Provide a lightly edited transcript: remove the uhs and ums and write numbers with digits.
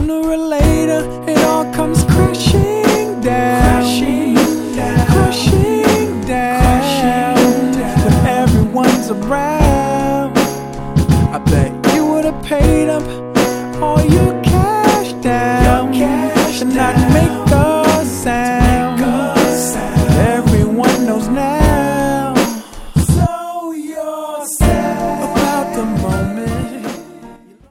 Sooner or later, it all comes crashing down. Crashing down. When everyone's around, I bet you would've paid up all your cash down.